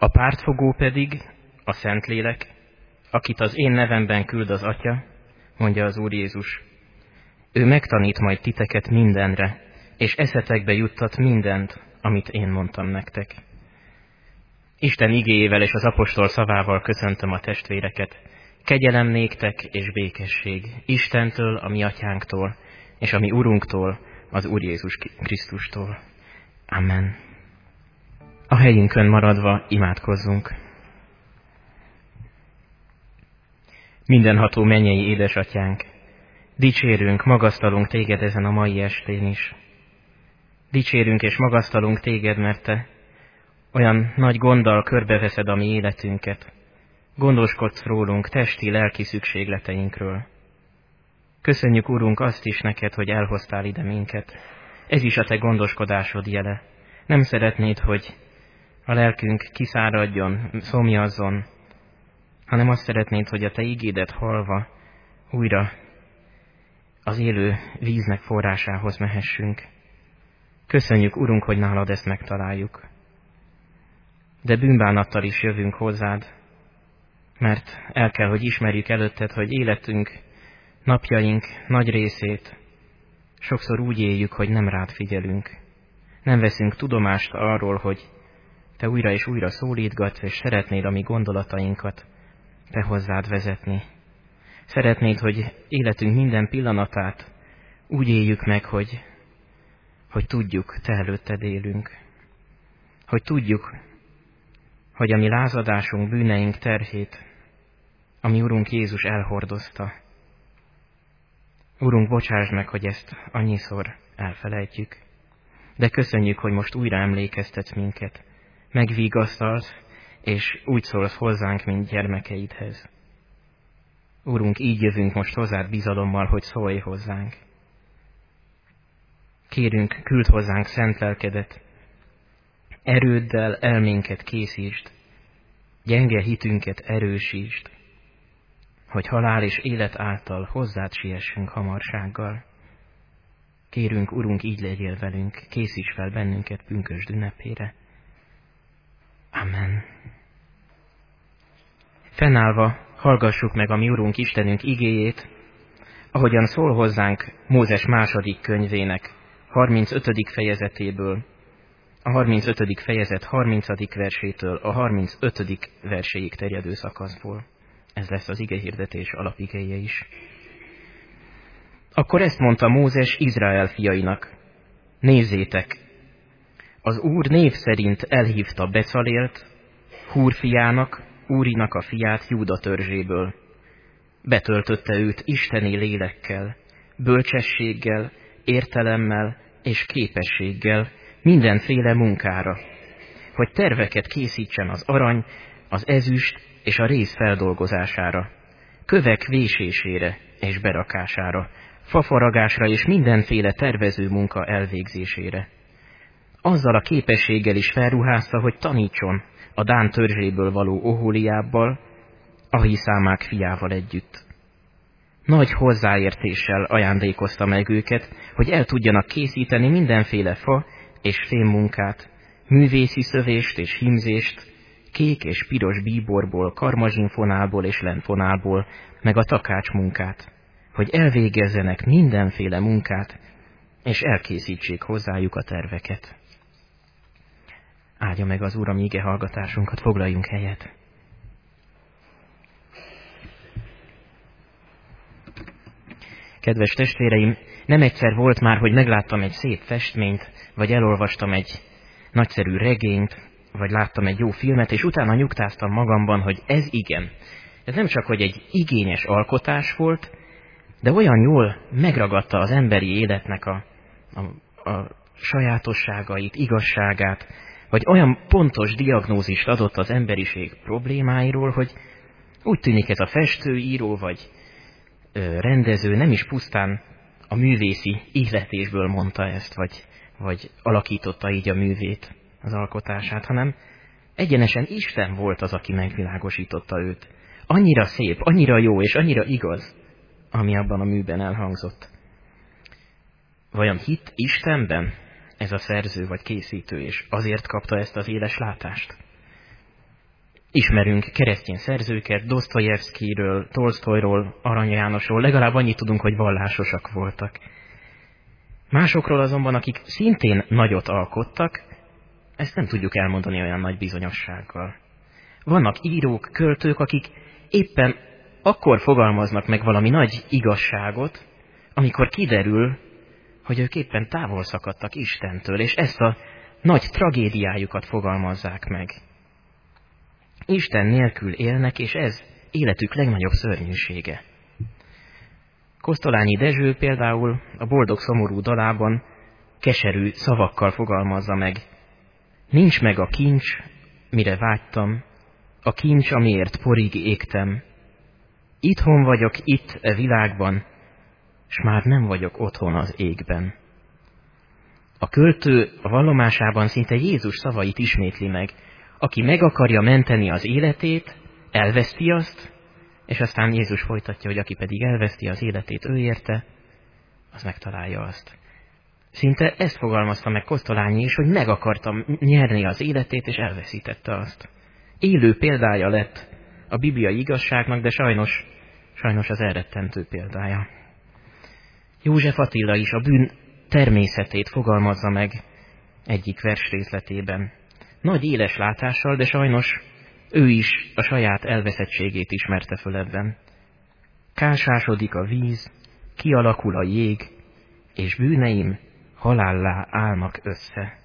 A pártfogó pedig, a Szentlélek, akit az én nevemben küld az Atya, mondja az Úr Jézus. Ő megtanít majd titeket mindenre, és eszetekbe juttat mindent, amit én mondtam nektek. Isten igéjével és az apostol szavával köszöntöm a testvéreket. Kegyelem néktek és békesség Istentől, a mi atyánktól, és a mi Urunktól, az Úr Jézus Krisztustól. Amen. A helyünkön maradva imádkozzunk. Mindenható mennyei édesatyánk, dicsérünk, magasztalunk téged ezen a mai estén is. Dicsérünk és magasztalunk téged, mert te olyan nagy gonddal körbeveszed a mi életünket. Gondoskodsz rólunk testi, lelki szükségleteinkről. Köszönjük, Urunk, azt is neked, hogy elhoztál ide minket. Ez is a te gondoskodásod jele. Nem szeretnéd, hogy a lelkünk kiszáradjon, szomjazzon, hanem azt szeretnéd, hogy a te igédet hallva újra az élő víznek forrásához mehessünk. Köszönjük, Urunk, hogy nálad ezt megtaláljuk. De bűnbánattal is jövünk hozzád, mert el kell, hogy ismerjük előtted, hogy életünk, napjaink nagy részét sokszor úgy éljük, hogy nem rád figyelünk. Nem veszünk tudomást arról, hogy te újra és újra szólítgatsz, és szeretnéd a mi gondolatainkat te hozzád vezetni. Szeretnéd, hogy életünk minden pillanatát úgy éljük meg, hogy tudjuk, te előtted élünk. Hogy tudjuk, hogy a mi lázadásunk, bűneink terhét a mi Urunk Jézus elhordozta. Urunk, bocsásd meg, hogy ezt annyiszor elfelejtjük, de köszönjük, hogy most újra emlékeztetsz minket, megvigasztalsz, és úgy szólsz hozzánk, mint gyermekeidhez. Urunk, így jövünk most hozzád bizalommal, hogy szólj hozzánk. Kérünk, küld hozzánk szent lelkedet, erőddel elménket készítsd, gyenge hitünket erősítsd, hogy halál és élet által hozzád siessünk hamarsággal. Kérünk, Urunk, így legyél velünk, készíts fel bennünket pünkösd ünnepére. Amen. Fennállva hallgassuk meg a mi Urunk Istenünk igéjét, ahogyan szól hozzánk Mózes második könyvének 35. fejezetéből, a 35. fejezet 30. versétől a 35. verséig terjedő szakaszból. Ez lesz az igehirdetés alapigéje is. Akkor ezt mondta Mózes Izrael fiainak: nézzétek, az Úr név szerint elhívta Becalélt, Húr fiának, Úrinak a fiát Júda törzséből. Betöltötte őt isteni lélekkel, bölcsességgel, értelemmel és képességgel mindenféle munkára, hogy terveket készítsen az arany, az ezüst és a réz feldolgozására, kövek vésésére és berakására, fafaragásra és mindenféle tervező munka elvégzésére. Azzal a képességgel is felruházta, hogy tanítson a Dán törzséből való Oholiábbal, Ahiszámák fiával együtt. Nagy hozzáértéssel ajándékozta meg őket, hogy el tudjanak készíteni mindenféle fa és fémmunkát, művészi szövést és hímzést, kék és piros bíborból, karmazsinfonálból és lenfonálból, meg a takács munkát, hogy elvégezzenek mindenféle munkát, és elkészítsék hozzájuk a terveket. Áldja meg az Úr a mi ige hallgatásunkat, foglaljunk helyet. Kedves testvéreim, nem egyszer volt már, hogy megláttam egy szép festményt, vagy elolvastam egy nagyszerű regényt, vagy láttam egy jó filmet, és utána nyugtáztam magamban, hogy ez igen. Ez nem csak, hogy egy igényes alkotás volt, de olyan jól megragadta az emberi életnek a sajátosságait, igazságát, vagy olyan pontos diagnózist adott az emberiség problémáiról, hogy úgy tűnik ez a festő, író vagy rendező nem is pusztán a művészi ihletésből mondta ezt, vagy alakította így a művét, az alkotását, hanem egyenesen Isten volt az, aki megvilágosította őt. Annyira szép, annyira jó és annyira igaz, ami abban a műben elhangzott. Vajon hitt Istenben ez a szerző vagy készítő, és azért kapta ezt az éles látást? Ismerünk keresztény szerzőket, Dosztojevszkijről, Tolsztojról, Arany Jánosról, legalább annyit tudunk, hogy vallásosak voltak. Másokról azonban, akik szintén nagyot alkottak, ezt nem tudjuk elmondani olyan nagy bizonyossággal. Vannak írók, költők, akik éppen akkor fogalmaznak meg valami nagy igazságot, amikor kiderül, hogy ők éppen távol szakadtak Istentől, és ezt a nagy tragédiájukat fogalmazzák meg. Isten nélkül élnek, és ez életük legnagyobb szörnyűsége. Kosztolányi Dezső például a Boldog szomorú dalában keserű szavakkal fogalmazza meg: nincs meg a kincs, mire vágytam, a kincs, amiért porig égtem. Itthon vagyok itt e világban, s már nem vagyok otthon az égben. A költő a vallomásában szinte Jézus szavait ismétli meg: aki meg akarja menteni az életét, elveszti azt, és aztán Jézus folytatja, hogy aki pedig elveszti az életét ő érte, az megtalálja azt. Szinte ezt fogalmazta meg Kosztolányi is, hogy meg akartam nyerni az életét, és elveszítette azt. Élő példája lett a bibliai igazságnak, de sajnos az elrettentő példája. József Attila is a bűn természetét fogalmazza meg egyik versrészletében. Nagy éles látással, de sajnos ő is a saját elveszettségét ismerte föl ebben. Kásásodik a víz, kialakul a jég, és bűneim halállá állnak össze.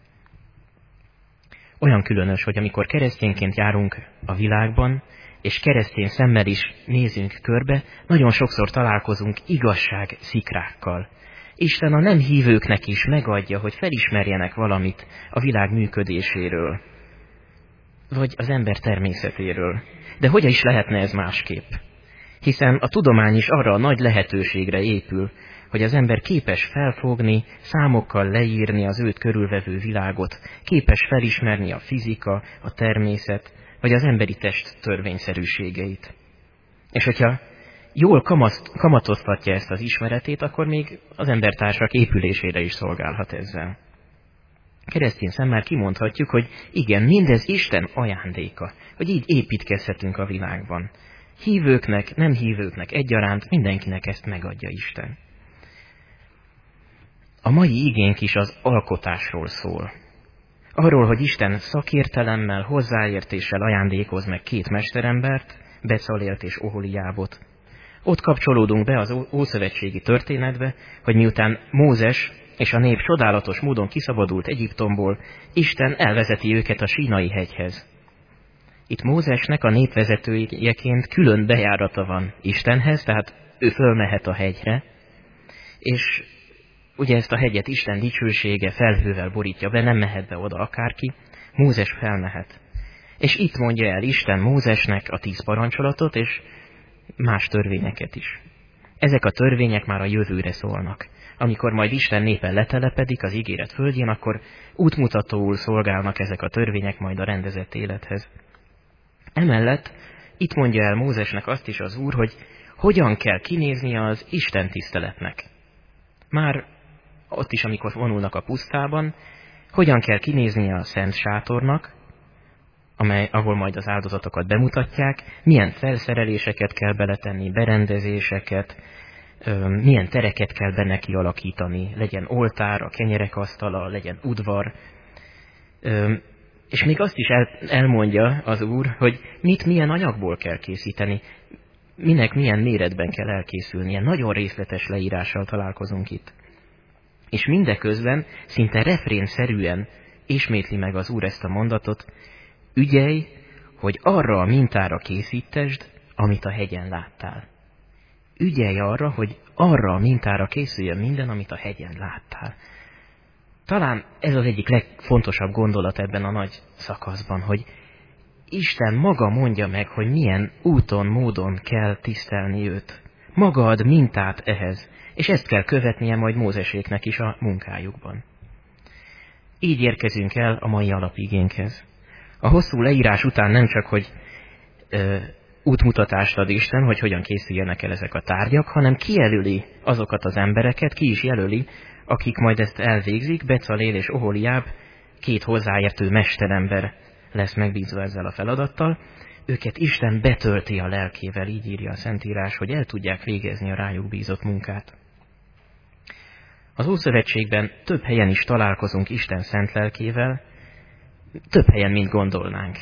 Olyan különös, hogy amikor keresztényként járunk a világban, és keresztény szemmel is nézünk körbe, nagyon sokszor találkozunk igazság szikrákkal. Isten a nem hívőknek is megadja, hogy felismerjenek valamit a világ működéséről, vagy az ember természetéről. De hogyan is lehetne ez másképp? Hiszen a tudomány is arra a nagy lehetőségre épül, hogy az ember képes felfogni, számokkal leírni az őt körülvevő világot, képes felismerni a fizika, a természet, vagy az emberi test törvényszerűségeit. És hogyha jól kamatoztatja ezt az ismeretét, akkor még az embertársak épülésére is szolgálhat ezzel. Keresztény szemmel kimondhatjuk, hogy igen, mindez Isten ajándéka, hogy így építkezhetünk a világban. Hívőknek, nem hívőknek egyaránt mindenkinek ezt megadja Isten. A mai igénk is az alkotásról szól. Arról, hogy Isten szakértelemmel, hozzáértéssel ajándékoz meg két mesterembert, Becalélt és Oholiábot. Ott kapcsolódunk be az ószövetségi történetbe, hogy miután Mózes és a nép csodálatos módon kiszabadult Egyiptomból, Isten elvezeti őket a Sínai hegyhez. Itt Mózesnek a népvezetőjeként külön bejárata van Istenhez, tehát ő fölmehet a hegyre, és ugye ezt a hegyet Isten dicsősége felhővel borítja be, nem mehet be oda akárki, Mózes felmehet. És itt mondja el Isten Mózesnek a 10 parancsolatot, és más törvényeket is. Ezek a törvények már a jövőre szólnak. Amikor majd Isten népe letelepedik az ígéret földjén, akkor útmutatóul szolgálnak ezek a törvények majd a rendezett élethez. Emellett itt mondja el Mózesnek azt is az Úr, hogy hogyan kell kinéznie az Isten tiszteletnek. Már ott is, amikor vonulnak a pusztában, hogyan kell kinéznie a szent sátornak, ahol majd az áldozatokat bemutatják, milyen felszereléseket kell beletenni, berendezéseket, milyen tereket kell benne kialakítani, legyen oltár, a kenyerek asztala, legyen udvar. És még azt is elmondja az Úr, hogy milyen anyagból kell készíteni, minek milyen méretben kell elkészülnie. Nagyon részletes leírással találkozunk itt. És mindeközben szinte refrénszerűen ismétli meg az Úr ezt a mondatot: ügyelj, hogy arra a mintára készítesd, amit a hegyen láttál. Ügyelj arra, hogy arra a mintára készüljön minden, amit a hegyen láttál. Talán ez az egyik legfontosabb gondolat ebben a nagy szakaszban, hogy Isten maga mondja meg, hogy milyen úton, módon kell tisztelni őt. Maga ad mintát ehhez, és ezt kell követnie majd Mózeséknek is a munkájukban. Így érkezünk el a mai alapigénkhez. A hosszú leírás után nem csak, hogy útmutatást ad Isten, hogy hogyan készüljenek el ezek a tárgyak, hanem kijelöli azokat az embereket, ki is jelöli, akik majd ezt elvégzik, Becalél és Oholiáb, 2 hozzáértő mesterember lesz megbízva ezzel a feladattal, őket Isten betölti a lelkével, így írja a Szentírás, hogy el tudják végezni a rájuk bízott munkát. Az Ószövetségben több helyen is találkozunk Isten szent lelkével, több helyen, mint gondolnánk.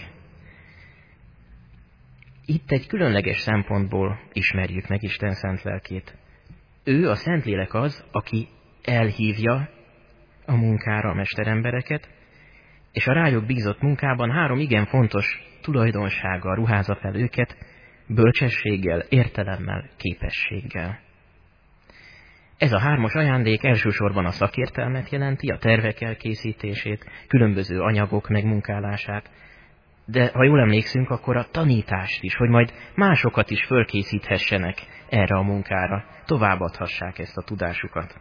Itt egy különleges szempontból ismerjük meg Isten szent lelkét. Ő, a Szentlélek az, aki elhívja a munkára a mesterembereket, és a rájuk bízott munkában 3 igen fontos tulajdonsággal ruházza fel őket, bölcsességgel, értelemmel, képességgel. Ez a 3 ajándék elsősorban a szakértelmet jelenti, a tervek elkészítését, különböző anyagok megmunkálását, de ha jól emlékszünk, akkor a tanítást is, hogy majd másokat is fölkészíthessenek erre a munkára, továbbadhassák ezt a tudásukat.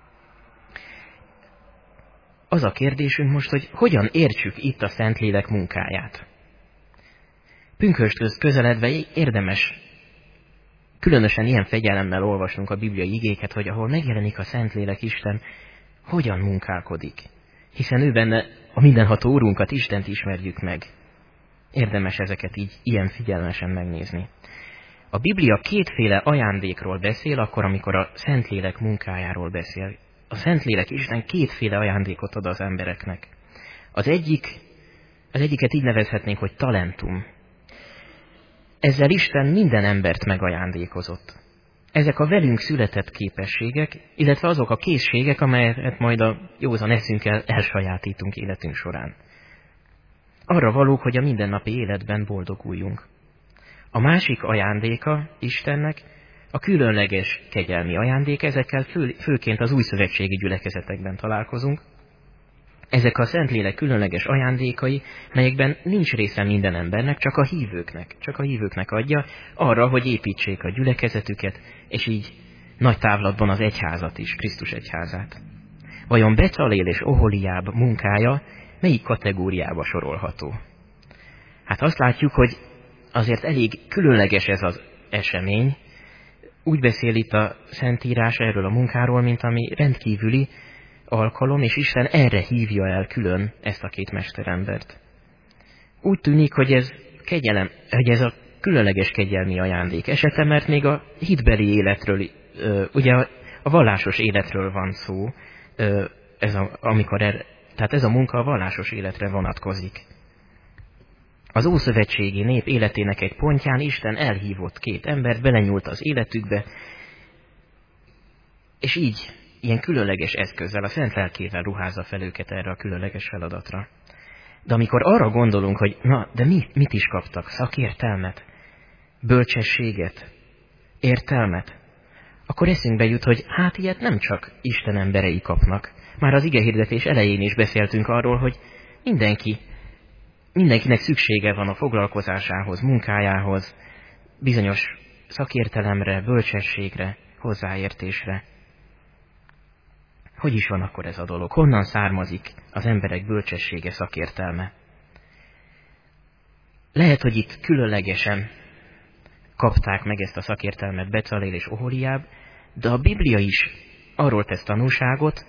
Az a kérdésünk most, hogy hogyan értsük itt a Szentlélek munkáját. Pünkösthöz közeledve érdemes különösen ilyen fegyelemmel olvasnunk a bibliai igéket, hogy ahol megjelenik a Szentlélek, Isten hogyan munkálkodik. Hiszen ő benne a mindenható Úrunkat, Istent ismerjük meg. Érdemes ezeket így ilyen figyelmesen megnézni. A Biblia 2 ajándékról beszél, akkor, amikor a Szentlélek munkájáról beszél. A Szentlélek Isten 2 ajándékot ad az embereknek. Az egyiket így nevezhetnénk, hogy talentum. Ezzel Isten minden embert megajándékozott. Ezek a velünk született képességek, illetve azok a készségek, amelyet majd a józan eszünkkel elsajátítunk életünk során. Arra valók, hogy a mindennapi életben boldoguljunk. A másik ajándéka Istennek a különleges kegyelmi ajándék, ezekkel főként az újszövetségi gyülekezetekben találkozunk. Ezek a Szentlélek különleges ajándékai, melyekben nincs része minden embernek, csak a hívőknek adja arra, hogy építsék a gyülekezetüket, és így nagy távlatban az egyházat is, Krisztus egyházát. Vajon Becalél és Oholiáb munkája melyik kategóriába sorolható? Hát azt látjuk, hogy azért elég különleges ez az esemény. Úgy beszél itt a Szentírás erről a munkáról, mint ami rendkívüli alkalom, és Isten erre hívja el külön ezt a 2 mesterembert. Úgy tűnik, hogy ez a különleges kegyelmi ajándék esete, mert még a hitbeli életről, ugye a vallásos életről van szó, tehát ez a munka a vallásos életre vonatkozik. Az ószövetségi nép életének egy pontján Isten elhívott 2 embert, belenyúlt az életükbe, és így ilyen különleges eszközzel, a Szent Lelkével ruházza fel őket erre a különleges feladatra. De amikor arra gondolunk, hogy de mit is kaptak? Szakértelmet? Bölcsességet? Értelmet? Akkor eszünkbe jut, hogy hát ilyet nem csak Isten emberei kapnak. Már az igehirdetés elején is beszéltünk arról, hogy mindenkinek szüksége van a foglalkozásához, munkájához, bizonyos szakértelemre, bölcsességre, hozzáértésre. Hogy is van akkor ez a dolog? Honnan származik az emberek bölcsessége, szakértelme? Lehet, hogy itt különlegesen kapták meg ezt a szakértelmet Becalél és Oholiáb, de a Biblia is arról tesz tanúságot,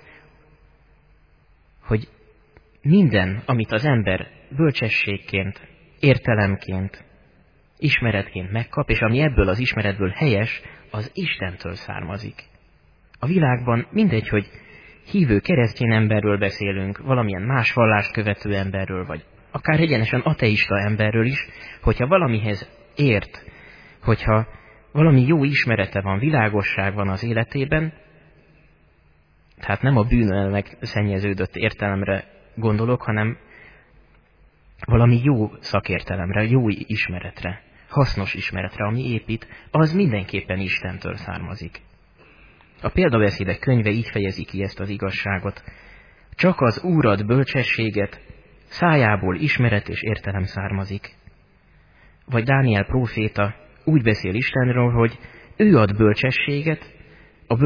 hogy minden, amit az ember bölcsességként, értelemként, ismeretként megkap, és ami ebből az ismeretből helyes, az Istentől származik. A világban mindegy, hogy hívő keresztény emberről beszélünk, valamilyen más vallást követő emberről, vagy akár egyenesen ateista emberről is, hogyha valamihez ért, hogyha valami jó ismerete van, világosság van az életében, tehát nem a bűnnel megszennyeződött értelemre gondolok, hanem valami jó szakértelemre, jó ismeretre, hasznos ismeretre, ami épít, az mindenképpen Istentől származik. A példabeszédek könyve így fejezi ki ezt az igazságot. Csak az Úr ad bölcsességet, szájából ismeret és értelem származik. Vagy Dániel próféta úgy beszél Istenről, hogy ő ad bölcsességet a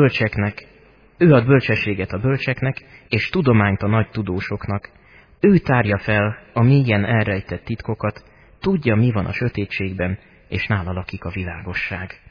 bölcseknek, és tudományt a nagy tudósoknak. Ő tárja fel a mélyen elrejtett titkokat, tudja, mi van a sötétségben, és nála lakik a világosság.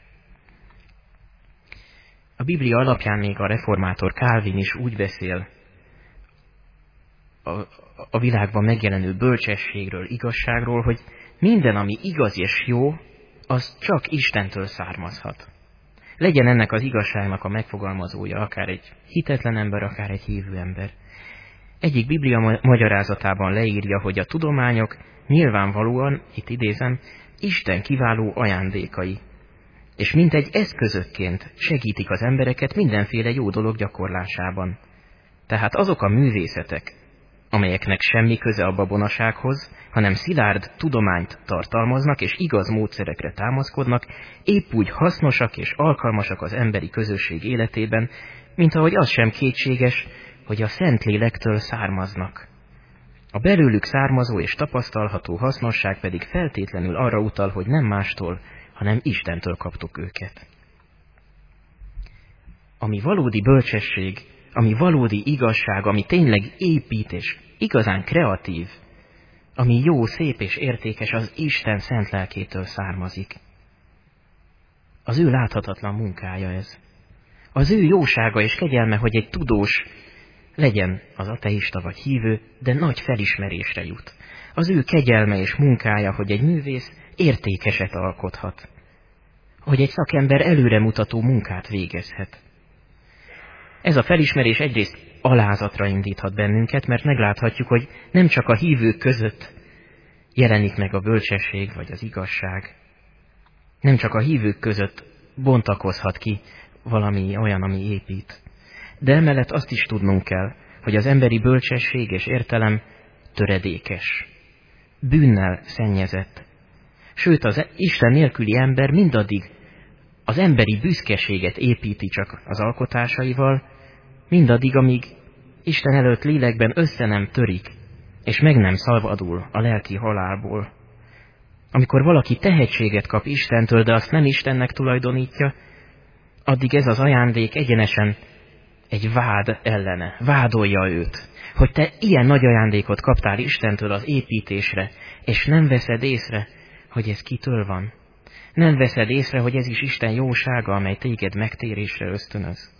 A Biblia alapján még a reformátor Calvin is úgy beszél a világban megjelenő bölcsességről, igazságról, hogy minden, ami igaz és jó, az csak Istentől származhat. Legyen ennek az igazságnak a megfogalmazója akár egy hitetlen ember, akár egy hívő ember. Egyik Biblia magyarázatában leírja, hogy a tudományok nyilvánvalóan, itt idézem, Isten kiváló ajándékai, és mintegy eszközökként segítik az embereket mindenféle jó dolog gyakorlásában. Tehát azok a művészetek, amelyeknek semmi köze a babonasághoz, hanem szilárd tudományt tartalmaznak és igaz módszerekre támaszkodnak, épp úgy hasznosak és alkalmasak az emberi közösség életében, mint ahogy az sem kétséges, hogy a Szentlélektől származnak. A belőlük származó és tapasztalható hasznosság pedig feltétlenül arra utal, hogy nem mástól, hanem Istentől kaptuk őket. Ami valódi bölcsesség, ami valódi igazság, ami tényleg épít és igazán kreatív, ami jó, szép és értékes, az Isten szent lelkétől származik. Az ő láthatatlan munkája ez. Az ő jósága és kegyelme, hogy egy tudós, legyen az ateista vagy hívő, de nagy felismerésre jut. Az ő kegyelme és munkája, hogy egy művész értékeset alkothat. Hogy egy szakember előremutató munkát végezhet. Ez a felismerés egyrészt alázatra indíthat bennünket, mert megláthatjuk, hogy nem csak a hívők között jelenik meg a bölcsesség vagy az igazság. Nem csak a hívők között bontakozhat ki valami olyan, ami épít. De emellett azt is tudnunk kell, hogy az emberi bölcsesség és értelem töredékes, bűnnel szennyezett. Sőt, az Isten nélküli ember mindaddig az emberi büszkeséget építi csak az alkotásaival, mindaddig, amíg Isten előtt lélekben össze nem törik, és meg nem szabadul a lelki halálból. Amikor valaki tehetséget kap Istentől, de azt nem Istennek tulajdonítja, addig ez az ajándék egyenesen egy vád ellene, vádolja őt, hogy te ilyen nagy ajándékot kaptál Istentől az építésre, és nem veszed észre, hogy ez kitől van. Nem veszed észre, hogy ez is Isten jósága, amely téged megtérésre ösztönöz.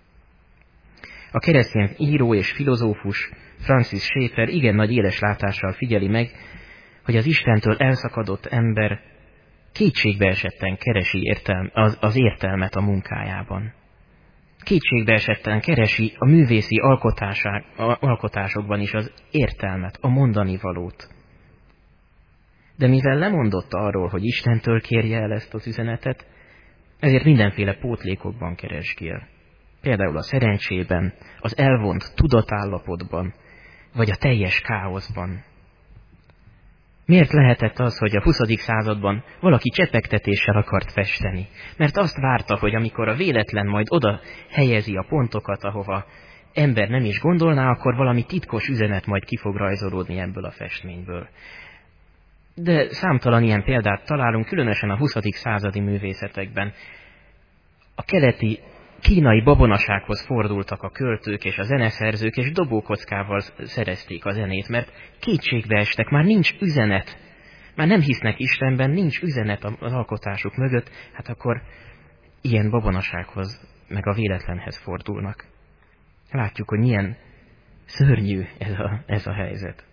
A keresztény író és filozófus Francis Schaeffer igen nagy éles látással figyeli meg, hogy az Istentől elszakadott ember kétségbeesetten keresi az értelmet a munkájában. Kétségbeesetten keresi a művészi alkotásokban is az értelmet, a mondani valót. De mivel lemondotta arról, hogy Istentől kérje el ezt az üzenetet, ezért mindenféle pótlékokban keresgél. Például a szerencsében, az elvont tudatállapotban, vagy a teljes káoszban. Miért lehetett az, hogy a 20. században valaki csepegtetéssel akart festeni? Mert azt várta, hogy amikor a véletlen majd oda helyezi a pontokat, ahova ember nem is gondolná, akkor valami titkos üzenet majd ki fog rajzolódni ebből a festményből. De számtalan ilyen példát találunk, különösen a 20. századi művészetekben. A keleti kínai babonasághoz fordultak a költők és a zeneszerzők, és dobókockával szerezték a zenét, mert kétségbe estek, már nincs üzenet. Már nem hisznek Istenben, nincs üzenet az alkotásuk mögött, hát akkor ilyen babonasághoz, meg a véletlenhez fordulnak. Látjuk, hogy milyen szörnyű ez a helyzet.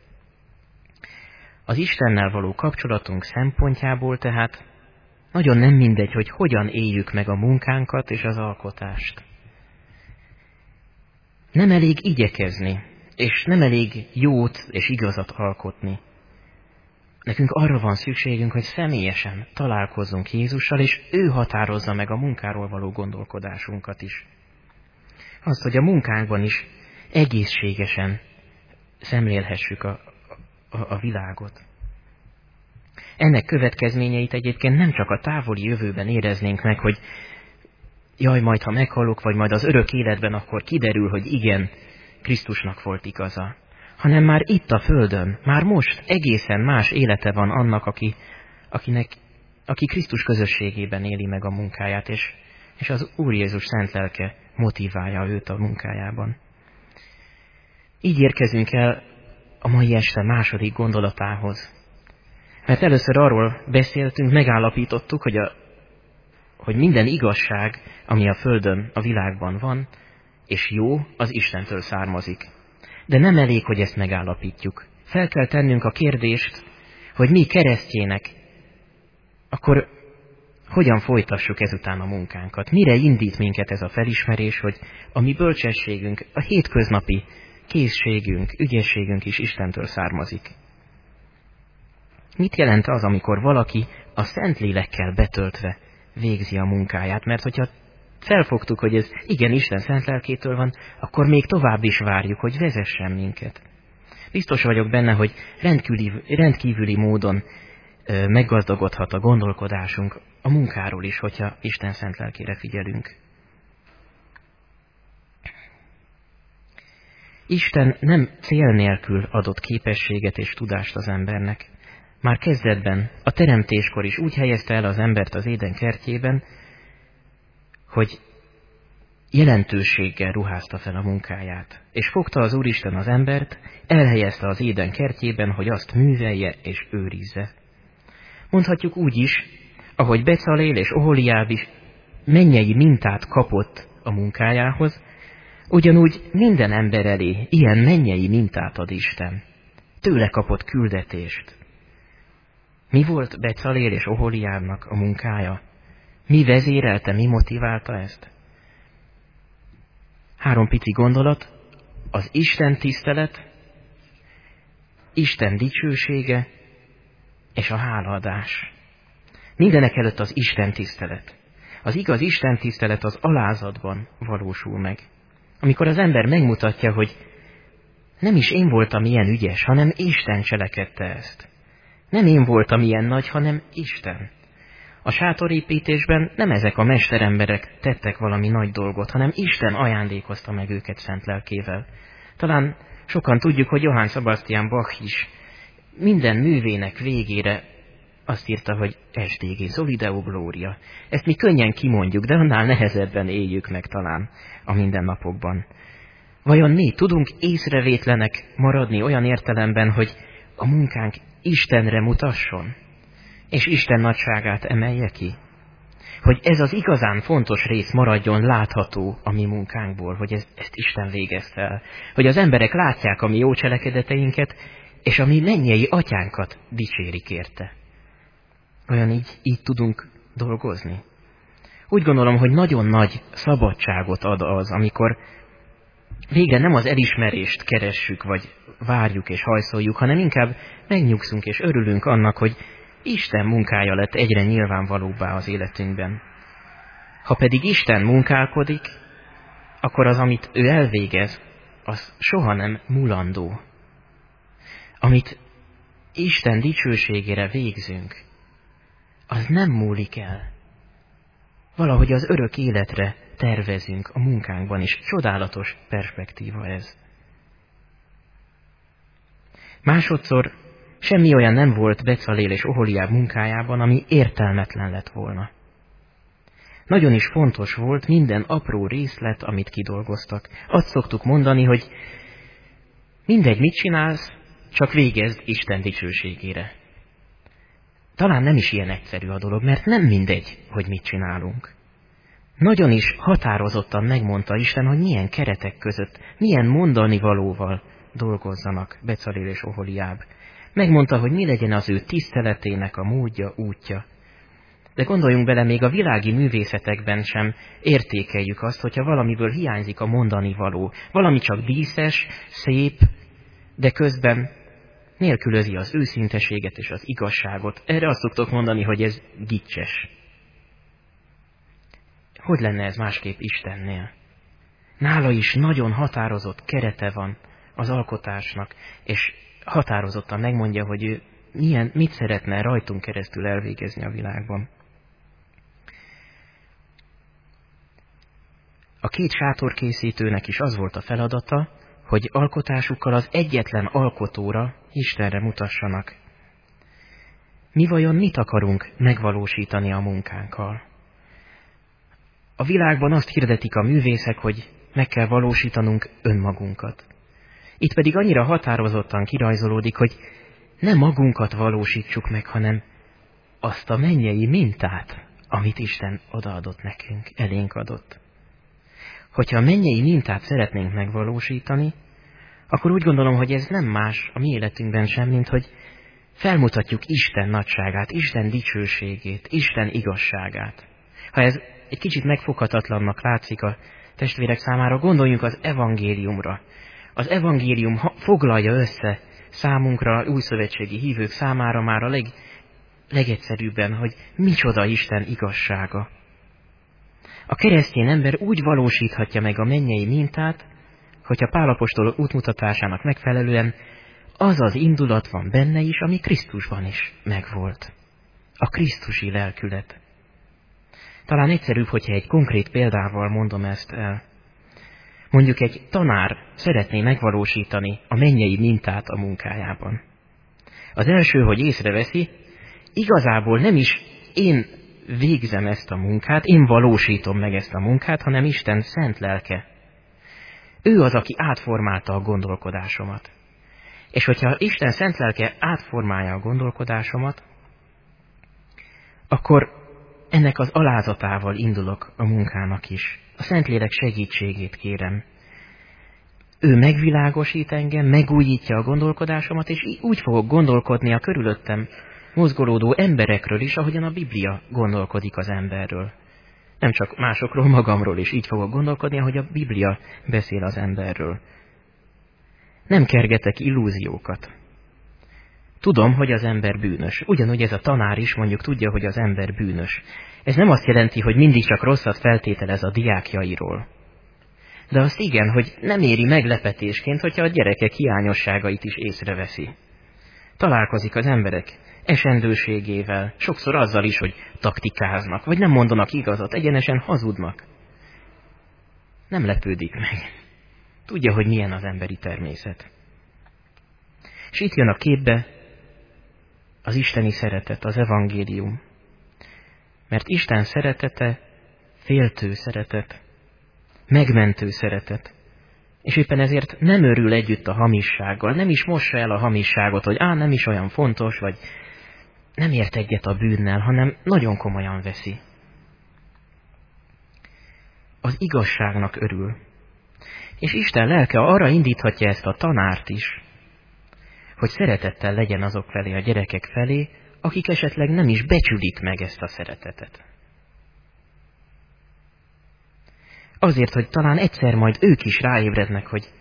Az Istennel való kapcsolatunk szempontjából tehát nagyon nem mindegy, hogy hogyan éljük meg a munkánkat és az alkotást. Nem elég igyekezni, és nem elég jót és igazat alkotni. Nekünk arra van szükségünk, hogy személyesen találkozzunk Jézussal, és ő határozza meg a munkáról való gondolkodásunkat is. Azt, hogy a munkánkban is egészségesen szemlélhessük a világot. Ennek következményeit egyébként nem csak a távoli jövőben éreznénk meg, hogy jaj, majd ha meghalok, vagy majd az örök életben, akkor kiderül, hogy igen, Krisztusnak volt igaza. Hanem már itt a földön, már most egészen más élete van annak, aki Krisztus közösségében éli meg a munkáját, és az Úr Jézus szent lelke motiválja őt a munkájában. Így érkezünk el a mai este második gondolatához. Mert először arról beszéltünk, megállapítottuk, hogy minden igazság, ami a földön, a világban van, és jó, az Istentől származik. De nem elég, hogy ezt megállapítjuk. Fel kell tennünk a kérdést, hogy mi keresztjének, akkor hogyan folytassuk ezután a munkánkat? Mire indít minket ez a felismerés, hogy a mi bölcsességünk, a hétköznapi készségünk, ügyességünk is Istentől származik? Mit jelent az, amikor valaki a Szentlélekkel betöltve végzi a munkáját? Mert hogyha felfogtuk, hogy ez igen Isten szent lelkétől van, akkor még tovább is várjuk, hogy vezessen minket. Biztos vagyok benne, hogy rendkívüli módon meggazdagodhat a gondolkodásunk a munkáról is, hogyha Isten szent lelkére figyelünk. Isten nem cél nélkül adott képességet és tudást az embernek. Már kezdetben, a teremtéskor is úgy helyezte el az embert az Éden kertjében, hogy jelentőséggel ruházta fel a munkáját. És fogta az Úristen az embert, elhelyezte az Éden kertjében, hogy azt művelje és őrizze. Mondhatjuk úgy is, ahogy Becalél és Oholiáb is mennyei mintát kapott a munkájához, ugyanúgy minden ember elé ilyen mennyei mintát ad Isten. Tőle kapott küldetést. Mi volt Becalél és Oholiábnak a munkája? Mi vezérelte, mi motiválta ezt? 3 pici gondolat: az Isten tisztelet, Isten dicsősége és a hálaadás. Mindenek előtt az Isten tisztelet. Az igaz Isten tisztelet az alázatban valósul meg. Amikor az ember megmutatja, hogy nem is én voltam ilyen ügyes, hanem Isten cselekedte ezt. Nem én voltam ilyen nagy, hanem Isten. A sátorépítésben nem ezek a mesteremberek tettek valami nagy dolgot, hanem Isten ajándékozta meg őket szent lelkével. Talán sokan tudjuk, hogy Johann Sebastian Bach is minden művének végére azt írta, hogy SDG, Soli Deo Gloria. Ezt mi könnyen kimondjuk, de annál nehezebben éljük meg talán a mindennapokban. Vajon mi tudunk észrevétlenek maradni olyan értelemben, hogy a munkánk Istenre mutasson, és Isten nagyságát emelje ki? Hogy ez az igazán fontos rész maradjon látható a mi munkánkból, hogy ezt Isten végezte el. Hogy az emberek látják a mi jó cselekedeteinket, és a mi mennyei atyánkat dicsérik érte. Olyan így tudunk dolgozni? Úgy gondolom, hogy nagyon nagy szabadságot ad az, amikor végre nem az elismerést keressük, vagy várjuk és hajszoljuk, hanem inkább megnyugszunk és örülünk annak, hogy Isten munkája lett egyre nyilvánvalóbbá az életünkben. Ha pedig Isten munkálkodik, akkor az, amit ő elvégez, az soha nem mulandó. Amit Isten dicsőségére végzünk, az nem múlik el. Valahogy az örök életre tervezünk a munkánkban is. Csodálatos perspektíva ez. Másodszor semmi olyan nem volt Becalél és Oholiáb munkájában, ami értelmetlen lett volna. Nagyon is fontos volt minden apró részlet, amit kidolgoztak. Azt szoktuk mondani, hogy mindegy, mit csinálsz, csak végezd Isten dicsőségére. Talán nem is ilyen egyszerű a dolog, mert nem mindegy, hogy mit csinálunk. Nagyon is határozottan megmondta Isten, hogy milyen keretek között, milyen mondani valóval dolgozzanak Becalél és Oholiáb. Megmondta, hogy mi legyen az ő tiszteletének a módja, útja. De gondoljunk bele, még a világi művészetekben sem értékeljük azt, hogyha valamiből hiányzik a mondani való. Valami csak díszes, szép, de közben nélkülözi az őszinteséget és az igazságot. Erre azt szoktok mondani, hogy ez gicses. Hogy lenne ez másképp Istennél? Nála is nagyon határozott kerete van az alkotásnak, és határozottan megmondja, hogy ő mit szeretne rajtunk keresztül elvégezni a világban. A 2 sátorkészítőnek is az volt a feladata, hogy alkotásukkal az egyetlen alkotóra, Istenre mutassanak. Mi vajon mit akarunk megvalósítani a munkánkkal? A világban azt hirdetik a művészek, hogy meg kell valósítanunk önmagunkat. Itt pedig annyira határozottan kirajzolódik, hogy nem magunkat valósítsuk meg, hanem azt a mennyei mintát, amit Isten odaadott nekünk, elénk adott. Hogyha a mennyei mintát szeretnénk megvalósítani, akkor úgy gondolom, hogy ez nem más a mi életünkben sem, mint hogy felmutatjuk Isten nagyságát, Isten dicsőségét, Isten igazságát. Ha ez egy kicsit megfoghatatlannak látszik a testvérek számára, gondoljunk az evangéliumra. Az evangélium foglalja össze számunkra, újszövetségi hívők számára már a legegyszerűbben, hogy micsoda Isten igazsága. A keresztény ember úgy valósíthatja meg a mennyei mintát, hogyha Pál apostol útmutatásának megfelelően az az indulat van benne is, ami Krisztusban is megvolt. A krisztusi lelkület. Talán egyszerűbb, hogyha egy konkrét példával mondom ezt el. Mondjuk egy tanár szeretné megvalósítani a mennyei mintát a munkájában. Az első, hogy észreveszi, igazából nem is én végzem ezt a munkát, én valósítom meg ezt a munkát, hanem Isten szent lelke. Ő az, aki átformálta a gondolkodásomat. És hogyha Isten szent lelke átformálja a gondolkodásomat, akkor ennek az alázatával indulok a munkának is. A Szentlélek segítségét kérem. Ő megvilágosít engem, megújítja a gondolkodásomat, és úgy fogok gondolkodni a körülöttem mozgolódó emberekről is, ahogyan a Biblia gondolkodik az emberről. Nem csak másokról, magamról is így fogok gondolkodni, ahogy a Biblia beszél az emberről. Nem kergetek illúziókat. Tudom, hogy az ember bűnös. Ugyanúgy ez a tanár is mondjuk tudja, hogy az ember bűnös. Ez nem azt jelenti, hogy mindig csak rosszat feltételez a diákjairól. De azt igen, hogy nem éri meglepetésként, hogyha a gyerekek hiányosságait is észreveszi. Találkozik az emberek esendőségével, sokszor azzal is, hogy taktikáznak, vagy nem mondanak igazat, egyenesen hazudnak. Nem lepődik meg. Tudja, hogy milyen az emberi természet. És itt jön a képbe az isteni szeretet, az evangélium. Mert Isten szeretete féltő szeretet, megmentő szeretet. És éppen ezért nem örül együtt a hamissággal, nem is mossa el a hamisságot, hogy nem is olyan fontos, vagy nem ért egyet a bűnnel, hanem nagyon komolyan veszi. Az igazságnak örül. És Isten lelke arra indíthatja ezt a tanárt is, hogy szeretettel legyen azok felé, a gyerekek felé, akik esetleg nem is becsülik meg ezt a szeretetet. Azért, hogy talán egyszer majd ők is ráébrednek, hogy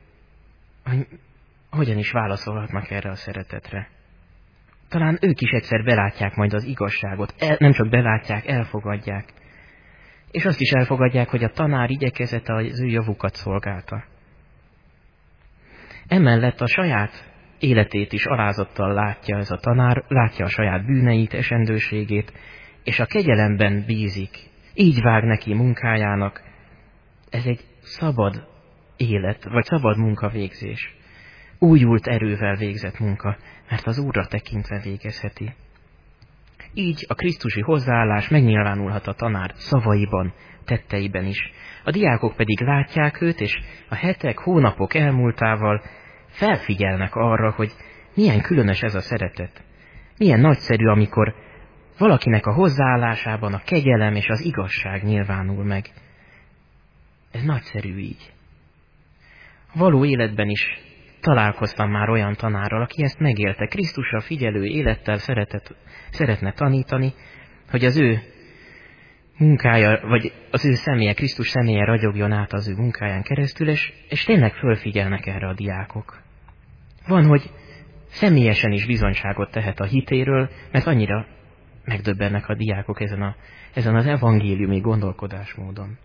hogyan is válaszolhatnak erre a szeretetre. Talán ők is egyszer belátják majd az igazságot, nem csak belátják, elfogadják. És azt is elfogadják, hogy a tanár igyekezete az ő javukat szolgálta. Emellett a saját életét is alázattal látja ez a tanár, látja a saját bűneit, esendőségét, és a kegyelemben bízik. Így vág neki munkájának. Ez egy szabad élet, vagy szabad munkavégzés. Újult erővel végzett munka, mert az Úrra tekintve végezheti. Így a krisztusi hozzáállás megnyilvánulhat a tanár szavaiban, tetteiben is. A diákok pedig látják őt, és a hetek, hónapok elmúltával felfigyelnek arra, hogy milyen különös ez a szeretet. Milyen nagyszerű, amikor valakinek a hozzáállásában a kegyelem és az igazság nyilvánul meg. Ez nagyszerű így. Való életben is találkoztam már olyan tanárral, aki ezt megélte. Krisztusra figyelő élettel szeretne tanítani, hogy az ő munkája, vagy az ő személye, Krisztus személye ragyogjon át az ő munkáján keresztül, és tényleg fölfigyelnek erre a diákok. Van, hogy személyesen is bizonyságot tehet a hitéről, mert annyira megdöbbennek a diákok ezen az evangéliumi gondolkodásmódon.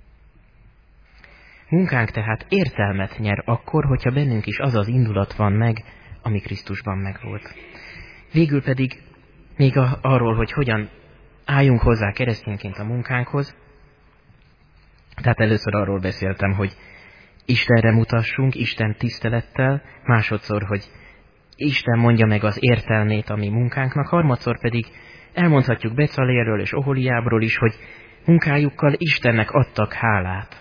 Munkánk tehát értelmet nyer akkor, hogyha bennünk is az az indulat van meg, ami Krisztusban megvolt. Végül pedig még arról, hogy hogyan álljunk hozzá keresztényként a munkánkhoz. Tehát először arról beszéltem, hogy Istenre mutassunk, Isten tisztelettel, másodszor, hogy Isten mondja meg az értelmét a mi munkánknak, harmadszor pedig elmondhatjuk Becalélről és Oholiábról is, hogy munkájukkal Istennek adtak hálát.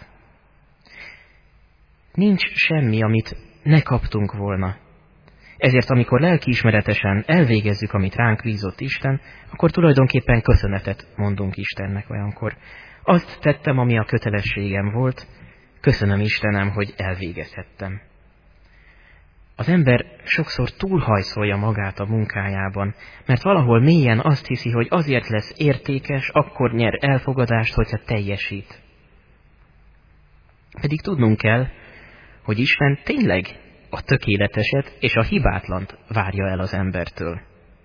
Nincs semmi, amit ne kaptunk volna. Ezért, amikor lelkiismeretesen elvégezzük, amit ránk bízott Isten, akkor tulajdonképpen köszönetet mondunk Istennek olyankor. Azt tettem, ami a kötelességem volt, köszönöm Istenem, hogy elvégezhettem. Az ember sokszor túlhajszolja magát a munkájában, mert valahol mélyen azt hiszi, hogy azért lesz értékes, akkor nyer elfogadást, hogyha teljesít. Pedig tudnunk kell, hogy Isten tényleg a tökéleteset és a hibátlant várja el az embertől.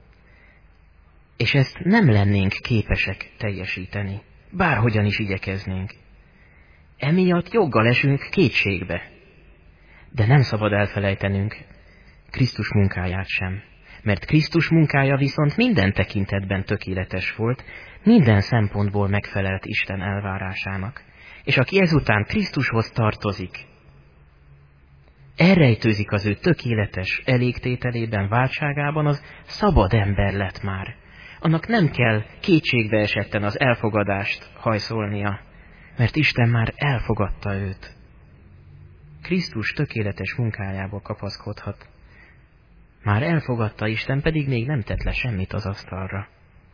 És ezt nem lennénk képesek teljesíteni, bárhogyan is igyekeznénk. Emiatt joggal esünk kétségbe. De nem szabad elfelejtenünk Krisztus munkáját sem, mert Krisztus munkája viszont minden tekintetben tökéletes volt, minden szempontból megfelelt Isten elvárásának. És aki ezután Krisztushoz tartozik, elrejtőzik az ő tökéletes elégtételében, váltságában, az szabad ember lett már. Annak nem kell kétségbe esetten az elfogadást hajszolnia, mert Isten már elfogadta őt. Krisztus tökéletes munkájából kapaszkodhat. Már elfogadta, Isten pedig még nem tett le semmit az asztalra.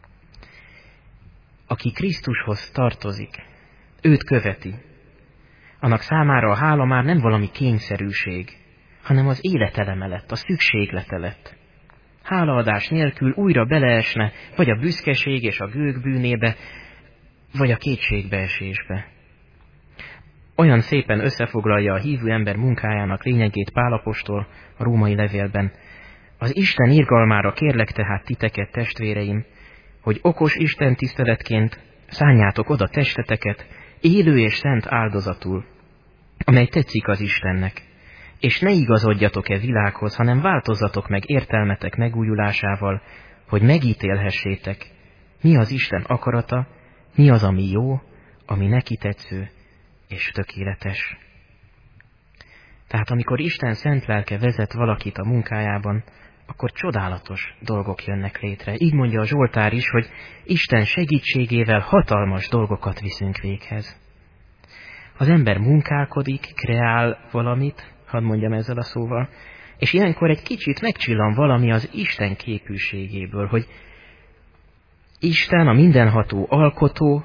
Aki Krisztushoz tartozik, őt követi, annak számára a hála már nem valami kényszerűség, hanem az életeleme lett, a szükséglete lett. Hálaadás nélkül újra beleesne, vagy a büszkeség és a gőg bűnébe, vagy a kétségbeesésbe. Olyan szépen összefoglalja a hívő ember munkájának lényegét Pál apostol a római levélben. Az Isten irgalmára kérlek tehát titeket, testvéreim, hogy okos Isten tiszteletként szánjátok oda testeteket, élő és szent áldozatul, amely tetszik az Istennek, és ne igazodjatok-e világhoz, hanem változzatok meg értelmetek megújulásával, hogy megítélhessétek, mi az Isten akarata, mi az, ami jó, ami neki tetsző és tökéletes. Tehát amikor Isten szent lelke vezet valakit a munkájában, akkor csodálatos dolgok jönnek létre. Így mondja a Zsoltár is, hogy Isten segítségével hatalmas dolgokat viszünk véghez. Az ember munkálkodik, kreál valamit, hadd mondjam ezzel a szóval, és ilyenkor egy kicsit megcsillan valami az Isten képűségéből, hogy Isten, a mindenható alkotó,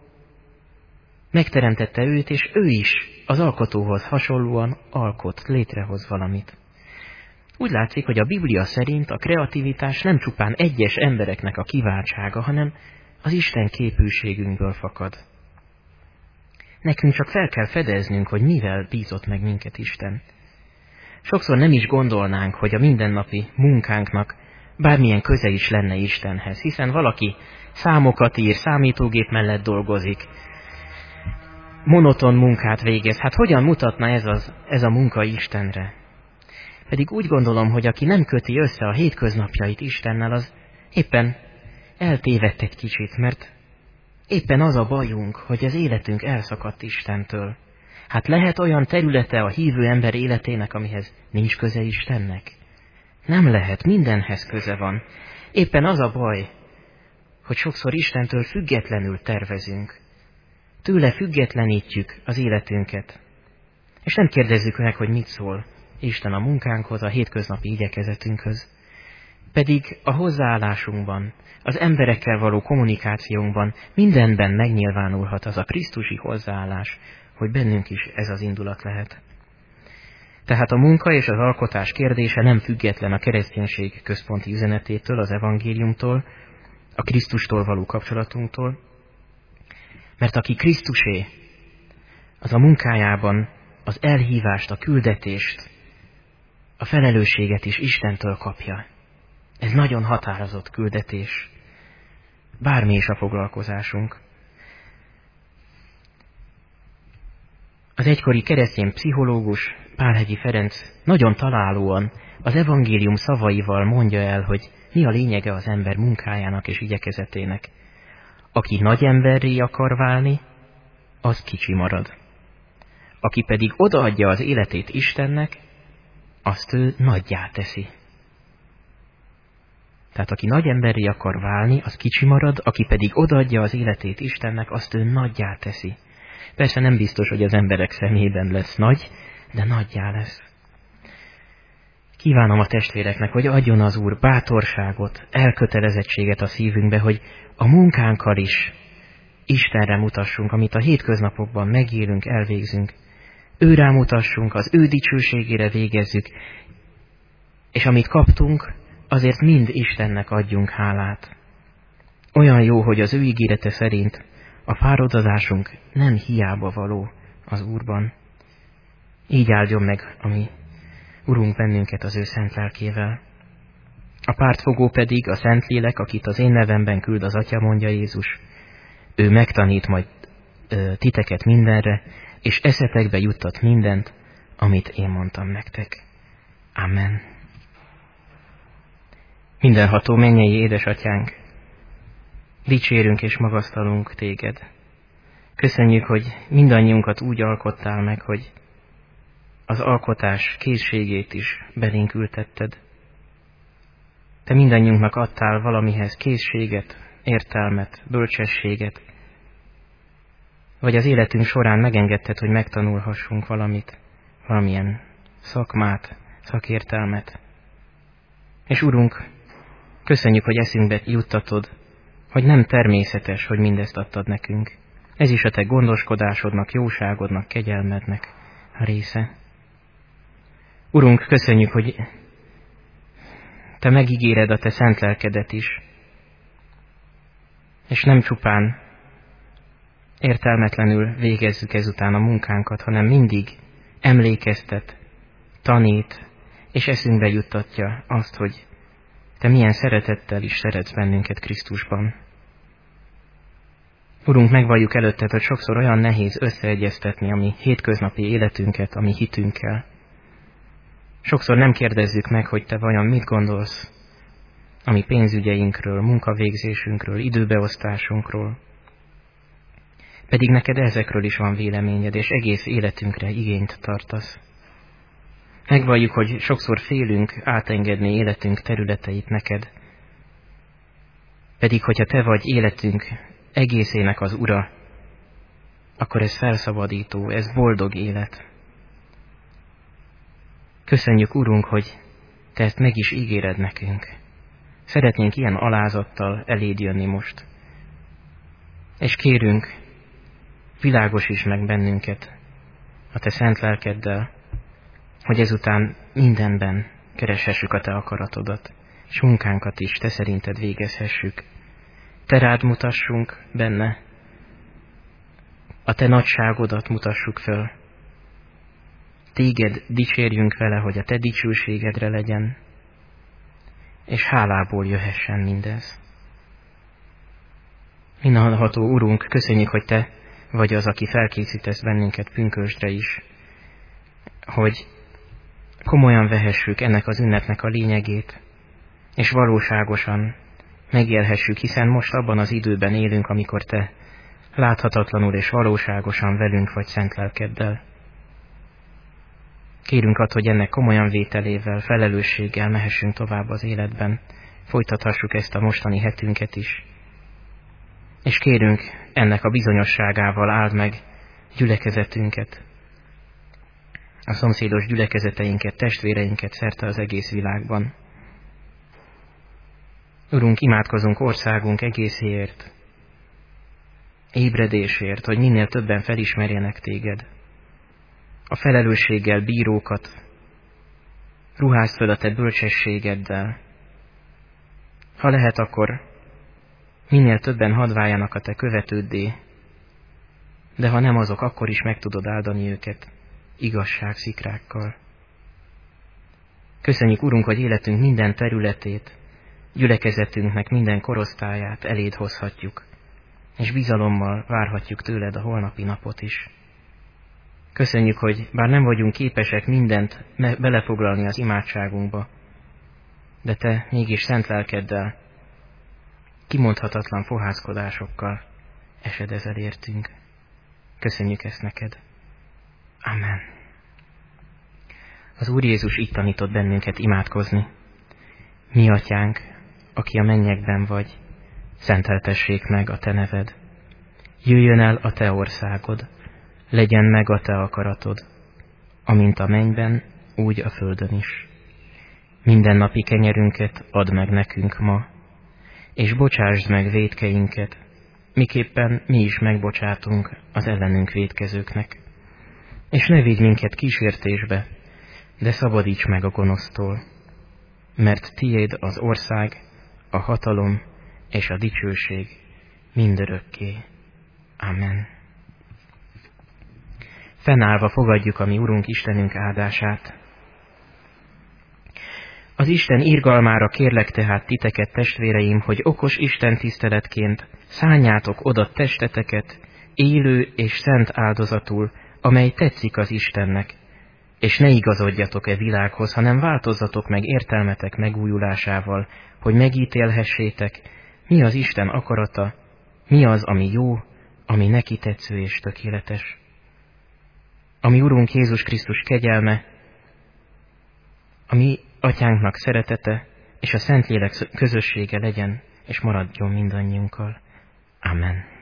megteremtette őt, és ő is az alkotóhoz hasonlóan alkot, létrehoz valamit. Úgy látszik, hogy a Biblia szerint a kreativitás nem csupán egyes embereknek a kiváltsága, hanem az Isten képűségünkből fakad. Nekünk csak fel kell fedeznünk, hogy mivel bízott meg minket Isten. Sokszor nem is gondolnánk, hogy a mindennapi munkánknak bármilyen köze is lenne Istenhez, hiszen valaki számokat ír, számítógép mellett dolgozik, monoton munkát végez. Hát hogyan mutatna ez a munka Istenre? Pedig úgy gondolom, hogy aki nem köti össze a hétköznapjait Istennel, az éppen eltévedt egy kicsit, mert éppen az a bajunk, hogy az életünk elszakadt Istentől. Hát lehet olyan területe a hívő ember életének, amihez nincs köze Istennek? Nem lehet, mindenhez köze van. Éppen az a baj, hogy sokszor Istentől függetlenül tervezünk. Tőle függetlenítjük az életünket. És nem kérdezzük meg, hogy mit szól Isten a munkánkhoz, a hétköznapi igyekezetünkhöz. Pedig a hozzáállásunkban, az emberekkel való kommunikációnkban mindenben megnyilvánulhat az a krisztusi hozzáállás, hogy bennünk is ez az indulat lehet. Tehát a munka és az alkotás kérdése nem független a kereszténység központi üzenetétől, az evangéliumtól, a Krisztustól való kapcsolatunktól, mert aki Krisztusé, az a munkájában az elhívást, a küldetést, a felelősséget is Istentől kapja. Ez nagyon határozott küldetés. Bármi is a foglalkozásunk. Az egykori keresztény pszichológus Pálhegyi Ferenc nagyon találóan az evangélium szavaival mondja el, hogy mi a lényege az ember munkájának és igyekezetének. Aki nagy emberré akar válni, az kicsi marad. Aki pedig odaadja az életét Istennek, azt ő nagyjá teszi. Tehát aki nagy emberré akar válni, az kicsi marad, aki pedig odaadja az életét Istennek, azt ő nagyjá teszi. Persze nem biztos, hogy az emberek szemében lesz nagy, de nagyjá lesz. Kívánom a testvéreknek, hogy adjon az Úr bátorságot, elkötelezettséget a szívünkbe, hogy a munkánkkal is Istenre mutassunk, amit a hétköznapokban megélünk, elvégzünk. Őrá mutassunk, az ő dicsőségére végezzük, és amit kaptunk, azért mind Istennek adjunk hálát. Olyan jó, hogy az ő ígérete szerint a fáradozásunk nem hiába való az Úrban. Így áldjon meg a mi Urunk bennünket az ő szent lelkével. A pártfogó pedig a Szentlélek, akit az én nevemben küld az Atya, mondja Jézus. Ő megtanít majd titeket mindenre, és eszetekbe juttat mindent, amit én mondtam nektek. Amen. Mindenható mennyei édesatyánk, dicsérünk és magasztalunk téged. Köszönjük, hogy mindannyiunkat úgy alkottál meg, hogy az alkotás készségét is belénk ültetted. Te mindannyiunknak adtál valamihez készséget, értelmet, bölcsességet, vagy az életünk során megengedted, hogy megtanulhassunk valamit, valamilyen szakmát, szakértelmet. És Urunk, köszönjük, hogy eszünkbe juttatod, hogy nem természetes, hogy mindezt adtad nekünk. Ez is a te gondoskodásodnak, jóságodnak, kegyelmednek a része. Urunk, köszönjük, hogy te megígéred a te szent lelkedet is, és nem csupán értelmetlenül végezzük ezután a munkánkat, hanem mindig emlékeztet, tanít, és eszünkbe juttatja azt, hogy te milyen szeretettel is szeretsz bennünket Krisztusban. Urunk, megvalljuk előtted, hogy sokszor olyan nehéz összeegyeztetni a mi hétköznapi életünket, a mi hitünkkel. Sokszor nem kérdezzük meg, hogy te vajon mit gondolsz a mi pénzügyeinkről, munkavégzésünkről, időbeosztásunkról. Pedig neked ezekről is van véleményed, és egész életünkre igényt tartasz. Megvalljuk, hogy sokszor félünk átengedni életünk területeit neked. Pedig, hogyha te vagy életünk egészének az ura, akkor ez felszabadító, ez boldog élet. Köszönjük, Urunk, hogy te ezt meg is ígéred nekünk. Szeretnénk ilyen alázattal eléd jönni most. És kérünk, világosíts meg bennünket a te szent lelkeddel, hogy ezután mindenben kereshessük a te akaratodat, és munkánkat is te szerinted végezhessük. Te rád mutassunk benne, a te nagyságodat mutassuk föl. Téged dicsérjünk vele, hogy a te dicsőségedre legyen, és hálából jöhessen mindez. Mindenható Urunk, köszönjük, hogy te vagy az, aki felkészítesz bennünket pünkösdre is, hogy komolyan vehessük ennek az ünnepnek a lényegét, és valóságosan megélhessük, hiszen most abban az időben élünk, amikor te láthatatlanul és valóságosan velünk vagy szent lelkeddel. Kérünk ad, hogy ennek komolyan vételével, felelősséggel mehessünk tovább az életben, folytathassuk ezt a mostani hetünket is. És kérünk, ennek a bizonyosságával áld meg gyülekezetünket, a szomszédos gyülekezeteinket, testvéreinket szerte az egész világban. Urunk, imádkozunk országunk egészéért, ébredésért, hogy minél többen felismerjenek téged. A felelősséggel bírókat ruházd fel a te bölcsességeddel. Ha lehet, akkor minél többen hadd váljanak a te követőddé, de ha nem azok, akkor is meg tudod áldani őket igazságszikrákkal. Köszönjük, Urunk, hogy életünk minden területét, gyülekezetünknek minden korosztályát eléd hozhatjuk, és bizalommal várhatjuk tőled a holnapi napot is. Köszönjük, hogy bár nem vagyunk képesek mindent belefoglalni az imádságunkba, de te mégis szent lelkeddel, kimondhatatlan fohászkodásokkal esedezel értünk. Köszönjük ezt neked. Amen. Az Úr Jézus így tanított bennünket imádkozni. Mi atyánk, aki a mennyekben vagy, szenteltessék meg a te neved. Jöjjön el a te országod, legyen meg a te akaratod, amint a mennyben, úgy a földön is. Mindennapi kenyerünket add meg nekünk ma, és bocsásd meg vétkeinket, miképpen mi is megbocsátunk az ellenünk vétkezőknek. És ne vigy minket kísértésbe, de szabadíts meg a gonosztól, mert tiéd az ország, a hatalom és a dicsőség mindörökké. Amen. Fennállva fogadjuk a mi Urunk Istenünk áldását. Az Isten irgalmára kérlek tehát titeket, testvéreim, hogy okos Isten tiszteletként szánjátok oda testeteket élő és szent áldozatul, amely tetszik az Istennek, és ne igazodjatok e világhoz, hanem változzatok meg értelmetek megújulásával, hogy megítélhessétek, mi az Isten akarata, mi az, ami jó, ami neki tetsző és tökéletes. A mi Urunk Jézus Krisztus kegyelme, a mi Atyánknak szeretete és a Szentlélek közössége legyen és maradjon mindannyiunkkal. Amen.